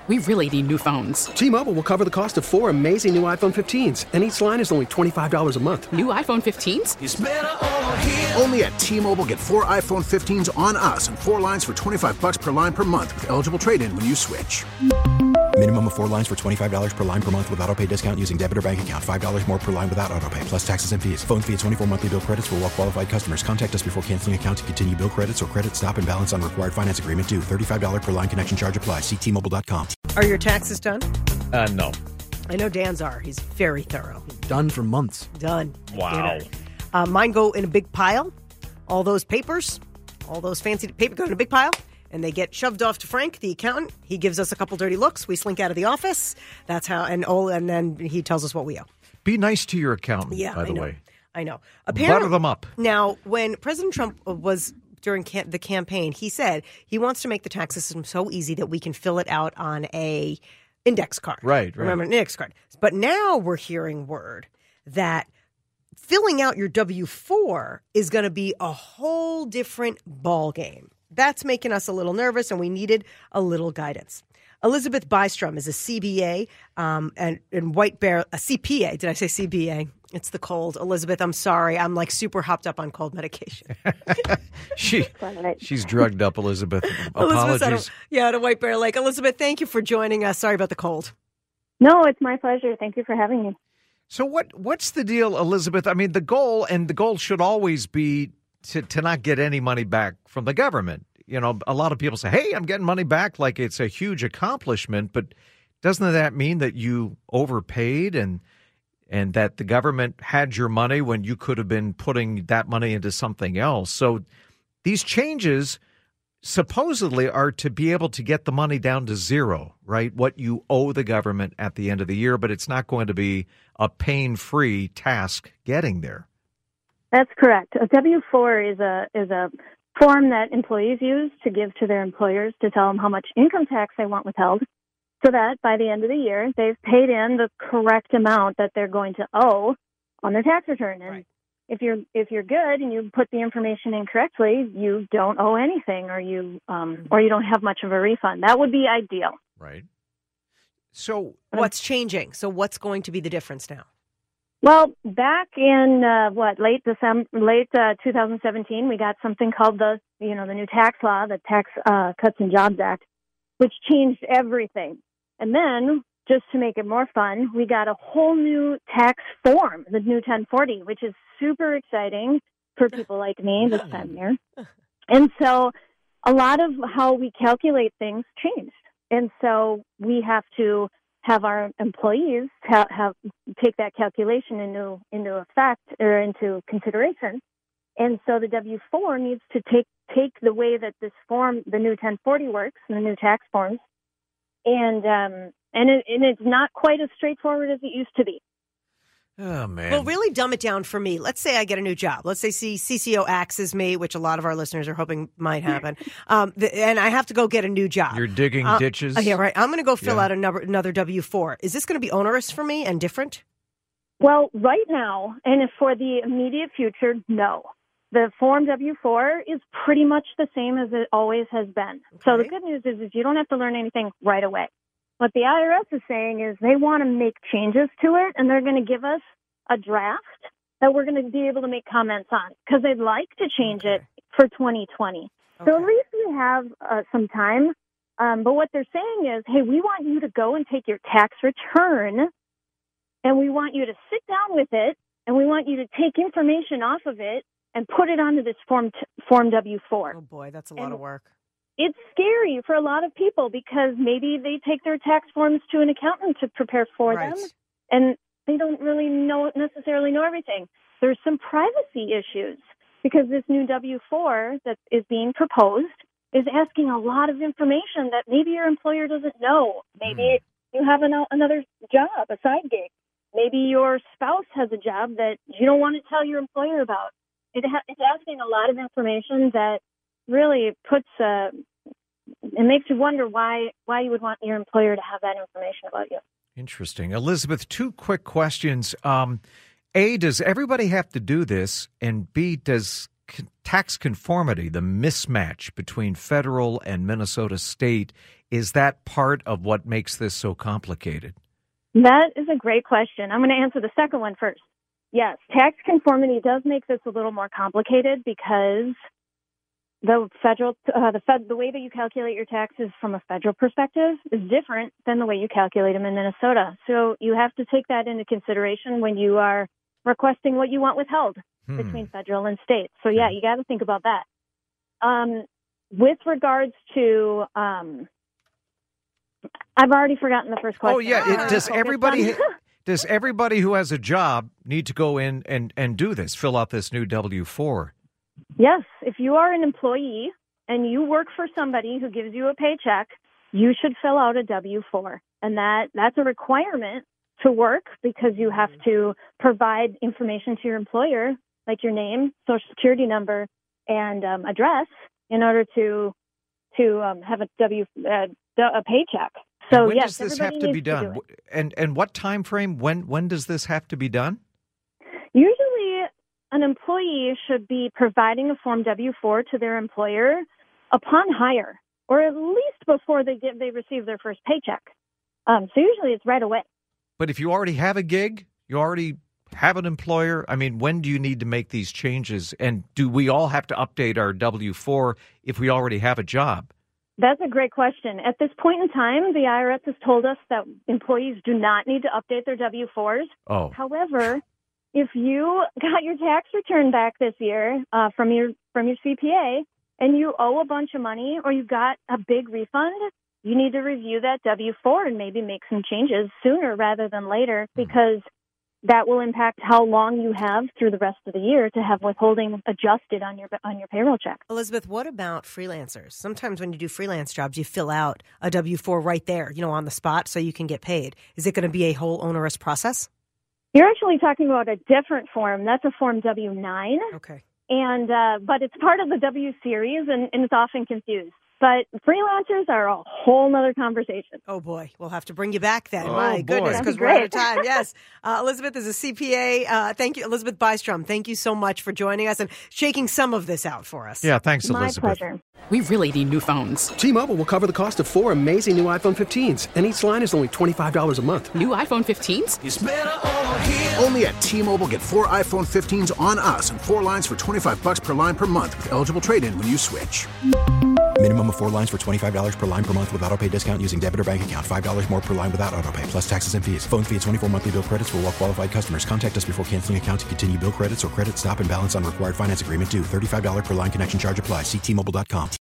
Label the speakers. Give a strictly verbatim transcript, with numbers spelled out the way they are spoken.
Speaker 1: We really need new phones.
Speaker 2: T-Mobile will cover the cost of four amazing new iPhone fifteens, and each line is only twenty-five dollars a month.
Speaker 1: New iPhone fifteens?
Speaker 3: It's better over here.
Speaker 4: Only at T-Mobile, get four iPhone fifteens on us and four lines for twenty-five dollars per line per month with eligible trade-in when you switch.
Speaker 5: Minimum of four lines for twenty-five dollars per line per month with autopay discount using debit or bank account. five dollars more per line without autopay, plus taxes and fees. Phone fee at twenty-four monthly bill credits for well-qualified customers. Contact us before canceling account to continue bill credits or credit stop and balance on required finance agreement due. thirty-five dollars per line connection charge applies. See T Mobile dot com.
Speaker 6: Are your taxes done?
Speaker 7: Uh, no.
Speaker 6: I know Dan's are. He's very thorough.
Speaker 8: Done for months.
Speaker 6: Done.
Speaker 7: Wow.
Speaker 6: Uh, mine go in a big pile. All those papers, all those fancy paper go in a big pile, and they get shoved off to Frank, the accountant. He gives us a couple dirty looks. We slink out of the office. That's how, and oh, and then he tells us what we owe.
Speaker 7: Be nice to your accountant,
Speaker 6: Yeah,
Speaker 7: by
Speaker 6: I
Speaker 7: the
Speaker 6: know.
Speaker 7: way.
Speaker 6: I know.
Speaker 7: Butter them up.
Speaker 6: Now, when President Trump was during cam- the campaign, he said he wants to make the tax system so easy that we can fill it out on a index card.
Speaker 7: Right, right.
Speaker 6: Remember, an index card. But now we're hearing word that filling out your W four is going to be a whole different ball game. That's making us a little nervous, and we needed a little guidance. Elizabeth Bystrom is a C B A um, and, and White Bear, a C P A. Did I say C B A? It's the cold. Elizabeth, I'm sorry. I'm like super hopped up on cold medication.
Speaker 7: she She's drugged up, Elizabeth.
Speaker 6: Elizabeth's at
Speaker 7: Apologies.
Speaker 6: a, yeah, at a White Bear Lake. Elizabeth, thank you for joining us. Sorry about the cold.
Speaker 9: No, it's my pleasure. Thank you for having me.
Speaker 7: So what? what's the deal, Elizabeth? I mean, the goal, and the goal should always be to, to not get any money back from the government. You know, a lot of people say, hey, I'm getting money back, like it's a huge accomplishment. But doesn't that mean that you overpaid and and that the government had your money when you could have been putting that money into something else? So these changes supposedly are to be able to get the money down to zero, right? What you owe the government at the end of the year, but it's not going to be a pain-free task getting there.
Speaker 9: That's correct. A W four is a is a form that employees use to give to their employers to tell them how much income tax they want withheld, so that by the end of the year, they've paid in the correct amount that they're going to owe on their tax return. And
Speaker 6: Right.
Speaker 9: if you're if you're good and you put the information in correctly, you don't owe anything, or you um, or you don't have much of a refund. That would be ideal.
Speaker 7: Right. So
Speaker 6: What's changing? So what's going to be the difference now?
Speaker 9: Well, back in uh, what late December, late uh, two thousand seventeen, we got something called the you know the new tax law, the Tax uh, Cuts and Jobs Act, which changed everything. And then, just to make it more fun, we got a whole new tax form, the new ten forty, which is super exciting for people like me this time of year. And so, a lot of how we calculate things changed, and so we have to have our employees have, have take that calculation into into effect or into consideration. And so the W four needs to take take the way that this form, the new ten forty works, the new tax forms, and um, and it, and it's not quite as straightforward as it used to be.
Speaker 7: Oh, man.
Speaker 6: Well, really dumb it down for me. Let's say I get a new job. Let's say C C O axes me, which a lot of our listeners are hoping might happen. um, the, and I have to go get a new job.
Speaker 7: You're digging
Speaker 6: uh,
Speaker 7: ditches?
Speaker 6: Oh, yeah, right. I'm going to go fill
Speaker 7: Yeah.
Speaker 6: out another, another W four. Is this going to be onerous for me and different?
Speaker 9: Well, right now, and for the immediate future, no. The Form W four is pretty much the same as it always has been. So
Speaker 6: Okay.
Speaker 9: the good news is, is you don't have to learn anything right away. What the I R S is saying is they want to make changes to it, and they're going to give us a draft that we're going to be able to make comments on, because they'd like to change
Speaker 6: Okay.
Speaker 9: it for twenty twenty.
Speaker 6: Okay.
Speaker 9: So at least we have uh, some time. Um, but what they're saying is, hey, we want you to go and take your tax return, and we want you to sit down with it, and we want you to take information off of it and put it onto this Form t- Form W four.
Speaker 6: Oh, boy, that's a lot
Speaker 9: And-
Speaker 6: of work.
Speaker 9: It's scary for a lot of people because maybe they take their tax forms to an accountant to prepare for
Speaker 6: Right.
Speaker 9: them, and they don't really know necessarily know everything. There's some privacy issues because this new W four that is being proposed is asking a lot of information that maybe your employer doesn't know. Maybe
Speaker 7: Mm.
Speaker 9: you have an, another job, a side gig. Maybe your spouse has a job that you don't want to tell your employer about. It ha- it's asking a lot of information that really puts uh, it makes you wonder why why you would want your employer to have that information about you.
Speaker 7: Interesting. Elizabeth, two quick questions. Um, A, does everybody have to do this? And B, does c- tax conformity, the mismatch between federal and Minnesota state, Is that part of what makes this so complicated?
Speaker 9: That is a great question. I'm going to answer the second one first. Yes, tax conformity does make this a little more complicated because the federal, uh, the fed, the way that you calculate your taxes from a federal perspective is different than the way you calculate them in Minnesota. So you have to take that into consideration when you are requesting what you want withheld hmm. between federal and state. So yeah, you got to think about that. Um, with regards to, um, I've already forgotten the first question.
Speaker 7: Oh yeah, it, does everybody does everybody who has a job need to go in and, and do this, fill out this new W four?
Speaker 9: Yes, if you are an employee and you work for somebody who gives you a paycheck, you should fill out a W four. And that, that's a requirement to work because you have to provide information to your employer, like your name, social security number, and um, address in order to to um, have a W uh, a paycheck. So
Speaker 7: and when
Speaker 9: yes,
Speaker 7: does this have to be done?
Speaker 9: To
Speaker 7: and and what time frame? When when does this have to be done?
Speaker 9: Usually, an employee should be providing a Form W four to their employer upon hire, or at least before they get they receive their first paycheck. Um, so usually, it's right away.
Speaker 7: But if you already have a gig, you already have an employer. I mean, when do you need to make these changes? And do we all have to update our W four if we already have a job?
Speaker 9: That's a great question. At this point in time, the I R S has told us that employees do not need to update their W fours.
Speaker 7: Oh.
Speaker 9: However, if you got your tax return back this year uh, from your from your C P A and you owe a bunch of money or you got a big refund, you need to review that W four and maybe make some changes sooner rather than later because that will impact how long you have through the rest of the year to have withholding adjusted on your on your payroll check.
Speaker 6: Elizabeth, what about freelancers? Sometimes when you do freelance jobs, you fill out a W four right there, you know, on the spot so you can get paid. Is it going to be a whole onerous process?
Speaker 9: You're actually talking about a different form. That's a Form W nine.
Speaker 6: Okay.
Speaker 9: And uh, but it's part of the W series, and, and it's often confused. But freelancers are a whole nother conversation.
Speaker 6: Oh, boy. We'll have to bring you back then.
Speaker 7: Oh,
Speaker 6: My
Speaker 7: boy.
Speaker 6: goodness, because we're out of time. Yes. Uh, Elizabeth is a C P A. Uh, thank you, Elizabeth Bystrom. Thank you so much for joining us and shaking some of this out for us.
Speaker 7: Yeah, thanks, Elizabeth.
Speaker 9: My pleasure.
Speaker 1: We really need new phones.
Speaker 2: T-Mobile will cover the cost of four amazing new iPhone fifteens, and each line is only twenty-five dollars a month.
Speaker 1: New iPhone fifteens?
Speaker 4: Only at T-Mobile, get four iPhone fifteens on us and four lines for twenty-five bucks per line per month with eligible trade-in when you switch.
Speaker 5: Minimum of four lines for twenty-five dollars per line per month with autopay discount using debit or bank account. five dollars more per line without autopay, plus taxes and fees. Phone fee at twenty-four monthly bill credits for well-qualified customers. Contact us before canceling account to continue bill credits or credit stop and balance on required finance agreement due. thirty-five dollars per line connection charge applies. See T Mobile dot com.